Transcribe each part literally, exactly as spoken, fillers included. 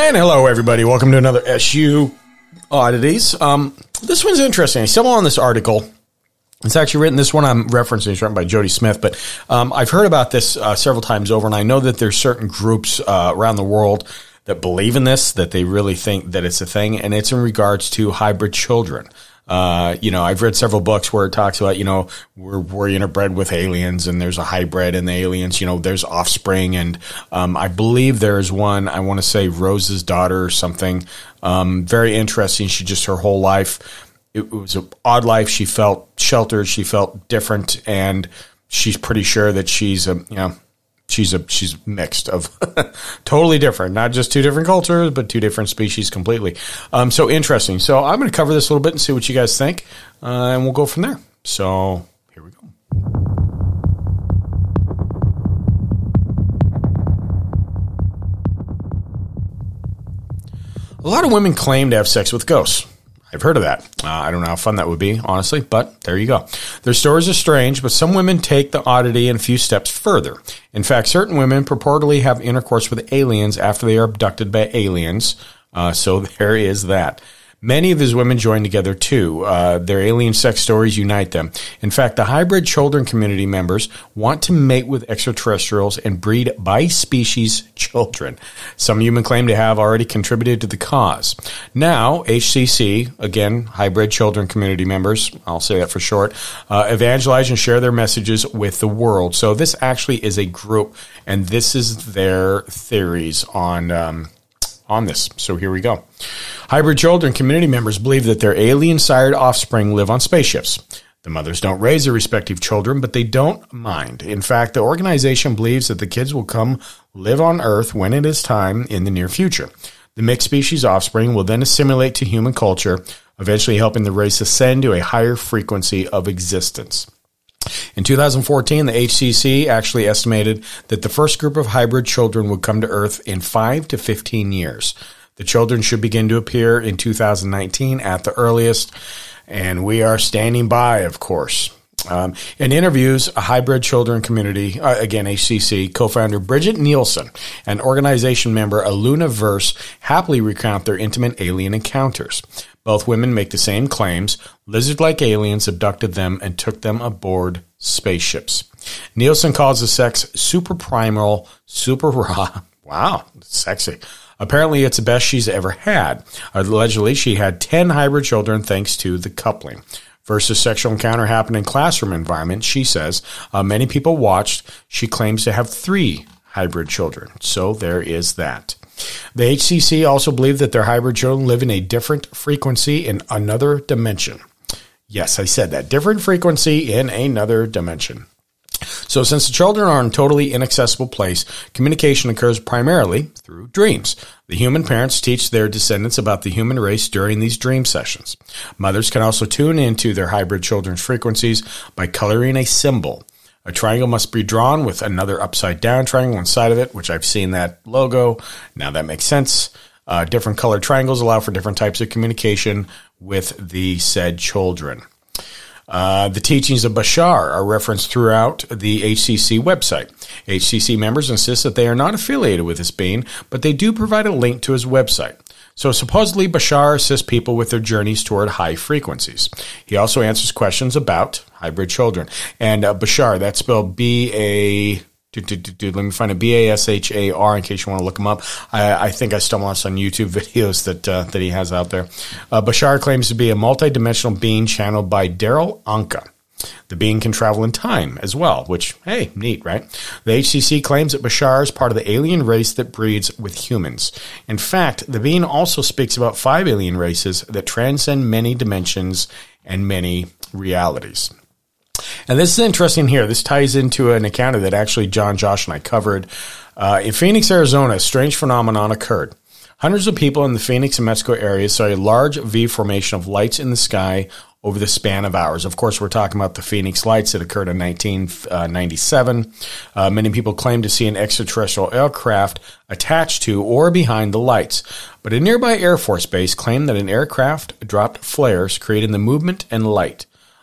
And hello, everybody. Welcome to another S U Oddities. Um, this one's interesting. I stumbled on this article. It's actually written, this one I'm referencing is written by Jody Smith, but um, I've heard about this uh, several times over, and I know that there's certain groups uh, around the world that believe in this, that they really think that it's a thing, and it's in regards to hybrid children. Uh, you know, I've read several books where it talks about, you know, we're, we're interbred with aliens and there's a hybrid and the aliens, you know, there's offspring. And, um, I believe there's one, I want to say Rose's daughter or something, um, very interesting. She just, her whole life, it was an odd life. She felt sheltered. She felt different. And she's pretty sure that she's a, you know, she's a, she's mixed of totally different, not just two different cultures, but two different species completely. Um, so interesting. So I'm going to cover this a little bit and see what you guys think. Uh, and we'll go from there. So here we go. A lot of women claim to have sex with ghosts. I've heard of that. Uh, I don't know how fun that would be, honestly, but there you go. Their stories are strange, but some women take the oddity and a few steps further. In fact, certain women purportedly have intercourse with aliens after they are abducted by aliens. Uh, so there is that. Many of these women join together, too. Uh, their alien sex stories unite them. In fact, the hybrid children community members want to mate with extraterrestrials and breed bi-species children. Some human claim to have already contributed to the cause. Now, H C C, again, hybrid children community members, I'll say that for short, uh, evangelize and share their messages with the world. So this actually is a group, and this is their theories on um, on this. So here we go. Hybrid children community members believe that their alien-sired offspring live on spaceships. The mothers don't raise their respective children, but they don't mind. In fact, the organization believes that the kids will come live on Earth when it is time in the near future. The mixed species offspring will then assimilate to human culture, eventually helping the race ascend to a higher frequency of existence. In two thousand fourteen, the H C C actually estimated that the first group of hybrid children would come to Earth in five to fifteen years. The children should begin to appear in two thousand nineteen at the earliest, and we are standing by, of course. Um, in interviews, a hybrid children community, uh, again, H C C, co-founder Bridget Nielsen and organization member Aluna Verse happily recount their intimate alien encounters. Both women make the same claims. Lizard-like aliens abducted them and took them aboard spaceships. Nielsen calls the sex super primal, super raw. Wow, sexy. Apparently, it's the best she's ever had. Allegedly, she had ten hybrid children thanks to the coupling. Versus sexual encounter happened in classroom environment, she says. Uh, many people watched. She claims to have three hybrid children. So there is that. The H C C also believe that their hybrid children live in a different frequency in another dimension. Yes, I said that. Different frequency in another dimension. So since the children are in a totally inaccessible place, communication occurs primarily through dreams. The human parents teach their descendants about the human race during these dream sessions. Mothers can also tune into their hybrid children's frequencies by coloring a symbol. A triangle must be drawn with another upside-down triangle inside of it, which I've seen that logo. Now that makes sense. Uh, different colored triangles allow for different types of communication with the said children. Uh, the teachings of Bashar are referenced throughout the H C C website. H C C members insist that they are not affiliated with this being, but they do provide a link to his website. So supposedly Bashar assists people with their journeys toward high frequencies. He also answers questions about hybrid children. And uh, Bashar, that's spelled B A... Dude, dude, dude, dude, let me find it. B A S H A R in case you want to look him up. I, I think I stumbled on some YouTube videos that uh, that he has out there. Uh, Bashar claims to be a multidimensional being channeled by Daryl Anka. The being can travel in time as well, which, hey, neat, right? The H C C claims that Bashar is part of the alien race that breeds with humans. In fact, the being also speaks about five alien races that transcend many dimensions and many realities. And this is interesting here. This ties into an encounter that actually John, Josh, and I covered. Uh, in Phoenix, Arizona, a strange phenomenon occurred. Hundreds of people in the Phoenix and Mexico areas saw a large V formation of lights in the sky over the span of hours. Of course, we're talking about the Phoenix lights that occurred in nineteen ninety-seven. Uh, many people claim to see an extraterrestrial aircraft attached to or behind the lights. But a nearby Air Force base claimed that an aircraft dropped flares, creating the movement and light.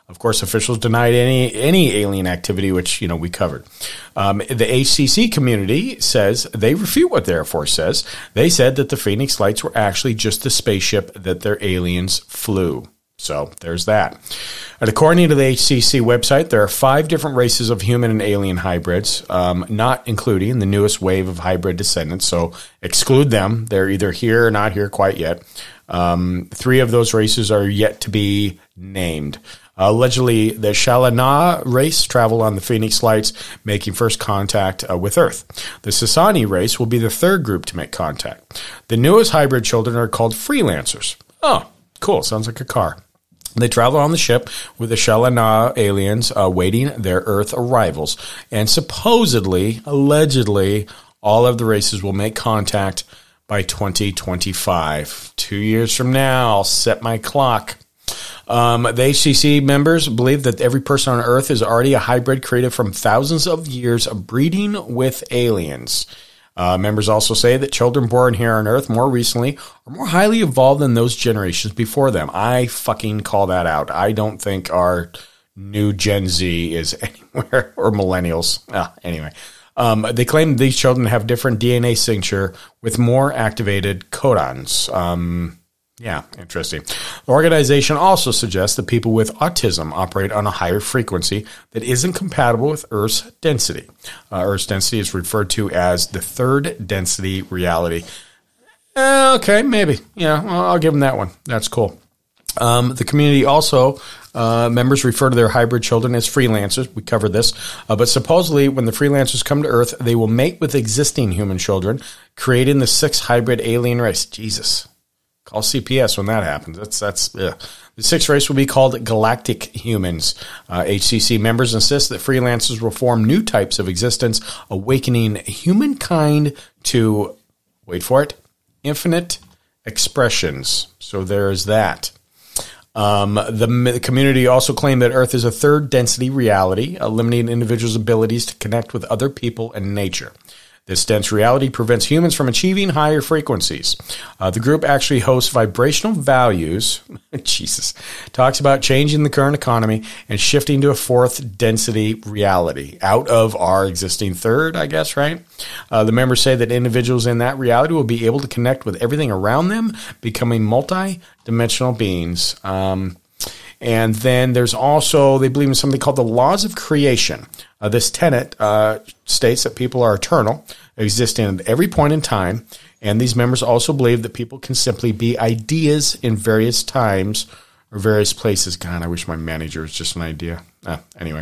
Of course, officials denied any any alien activity, which, you know, we covered. Um, the H C C community says they refute what the Air Force says. They said that the Phoenix Lights were actually just the spaceship that their aliens flew. So there's that. And according to the H C C website, there are five different races of human and alien hybrids, um, not including the newest wave of hybrid descendants. So exclude them. They're either here or not here quite yet. Um, three of those races are yet to be named. Uh, allegedly, the Shalana race traveled on the Phoenix Lights, making first contact uh, with Earth. The Sasani race will be the third group to make contact. The newest hybrid children are called freelancers. Oh, cool. Sounds like a car. They travel on the ship with the Shalana aliens awaiting their Earth arrivals. And supposedly, allegedly, all of the races will make contact by twenty twenty-five. Two years from now, I'll set my clock. Um, the H C C members believe that every person on Earth is already a hybrid created from thousands of years of breeding with aliens. Uh, members also say that children born here on Earth more recently are more highly evolved than those generations before them. I fucking call that out. I don't think our new Gen Z is anywhere, or millennials. Ah, anyway. Um, they claim these children have different D N A signature with more activated codons. Um, yeah, interesting. The organization also suggests that people with autism operate on a higher frequency that isn't compatible with Earth's density. Uh, Earth's density is referred to as the third density reality. Uh, okay, maybe. Yeah, well, I'll give them that one. That's cool. Um, the community also, uh, members refer to their hybrid children as freelancers. We covered this. Uh, but supposedly, when the freelancers come to Earth, they will mate with existing human children, creating the sixth hybrid alien race. Jesus. Call C P S when that happens. That's that's ugh. The sixth race will be called Galactic Humans. Uh, H C C members insist that freelancers will form new types of existence, awakening humankind to, wait for it, infinite expressions. So there's that. Um, the, the community also claimed that Earth is a third density reality, uh, limiting individuals' abilities to connect with other people and nature. This dense reality prevents humans from achieving higher frequencies. Uh, the group actually hosts vibrational values. Jesus. Talks about changing the current economy and shifting to a fourth density reality out of our existing third, I guess, right? Uh, the members say that individuals in that reality will be able to connect with everything around them, becoming multi-dimensional beings. Um, And then there's also, they believe in something called the laws of creation. Uh, this tenet uh, states that people are eternal, existing at every point in time. And these members also believe that people can simply be ideas in various times or various places. God, I wish my manager was just an idea. Ah, anyway.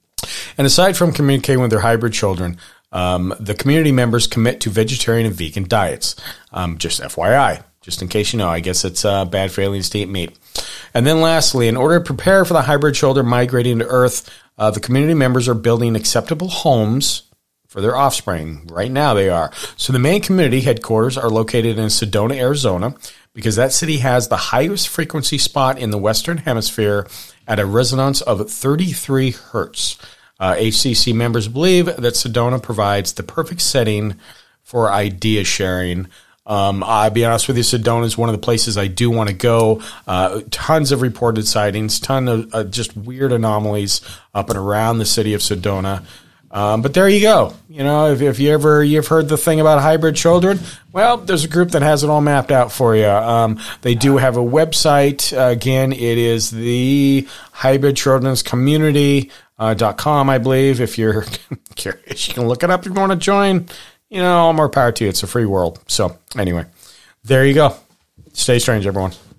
And aside from communicating with their hybrid children, um, the community members commit to vegetarian and vegan diets. Um, just F Y I. Just in case you know, I guess it's uh, bad for aliens to eat meat. And then lastly, in order to prepare for the hybrid children migrating to Earth, uh, the community members are building acceptable homes for their offspring. Right now they are. So the main community headquarters are located in Sedona, Arizona, because that city has the highest frequency spot in the Western Hemisphere at a resonance of thirty-three hertz. Uh, H C C members believe that Sedona provides the perfect setting for idea sharing. Um, I'll be honest with you, Sedona is one of the places I do want to go. Uh, tons of reported sightings, ton of uh, just weird anomalies up and around the city of Sedona. Um, but there you go. You know, if, if you ever you've heard the thing about hybrid children, well, there's a group that has it all mapped out for you. Um, they do have a website. Uh, again, it is the Hybrid Children's Community uh, dot com, I believe. If you're curious, you can look it up if you want to join. You know, all more power to you. It's a free world. So anyway, there you go. Stay strange, everyone.